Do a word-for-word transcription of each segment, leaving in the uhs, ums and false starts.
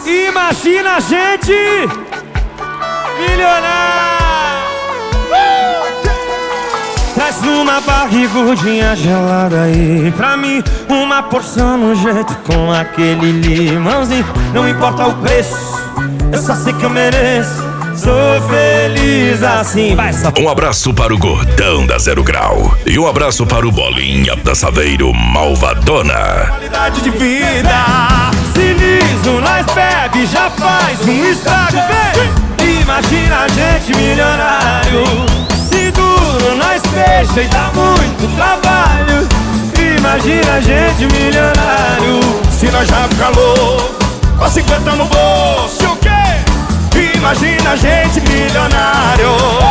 Imagina a gente milionário. Traz uma barrigudinha gelada aí pra mim, uma porção no jeito com aquele limãozinho. Não importa o preço, eu só sei que eu mereço. Sou feliz assim. Vai, um abraço para o gordão da Zero Grau e um abraço para o Bolinha da Saveiro Malvadona. Qualidade de vida. Se liso, nós bebe, já faz um estrago. Vem, imagina a gente milionário. Se duro, nós fecha e dá muito trabalho. Imagina a gente milionário. Se nós já fica louco, com cinquenta no bolso, o quê? Imagina a gente milionário.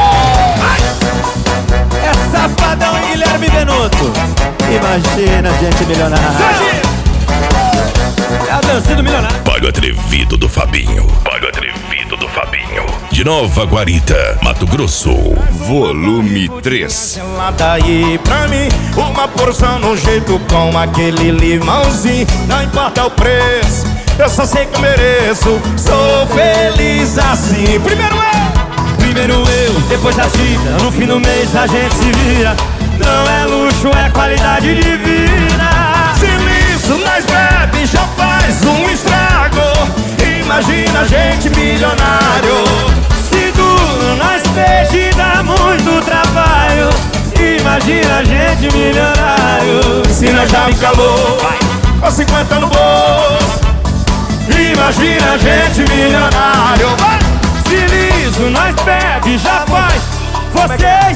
É Safadão e Guilherme Benuto. Imagina a gente milionário. É a dança do milionário. Pago Atrevido do Fabinho. Pago Atrevido do Fabinho. De Nova Guarita, Mato Grosso. Volume três. Gelada aí pra mim, uma porção no jeito com aquele limãozinho. Não importa o preço, eu só sei que eu mereço. Sou feliz assim. Primeiro eu, primeiro eu, depois a vida. No fim do mês a gente se vira. Não é luxo, é qualidade de vida. Se liso, nós bebe, já faz um estrago. Imagina a gente milionário. Se duro, nós peixe e dá muito trabalho. Imagina a gente milionário. Se nós já fica louco, com cinquenta no bolso. Imagina a gente milionário. Se liso, nós bebe, já faz. Vocês.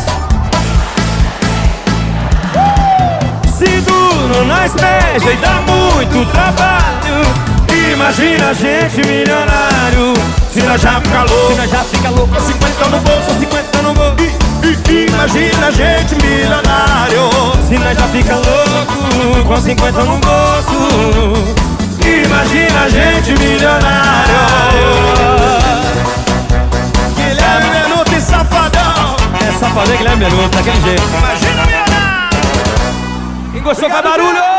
Se duro, nós beija e dá muito trabalho. Imagina a gente milionário. Se nós já fica louco, se nós já fica louco, com cinquenta no bolso, cinquenta no bolso. I, I, imagina a gente milionário. Se nós já fica louco, com cinquenta no bolso. Imagina a gente milionário. Guilherme Benuto e Safadão. É Safadão e Guilherme Benuto, daquele jeito. Imagina milionário. Quem gostou faz barulho.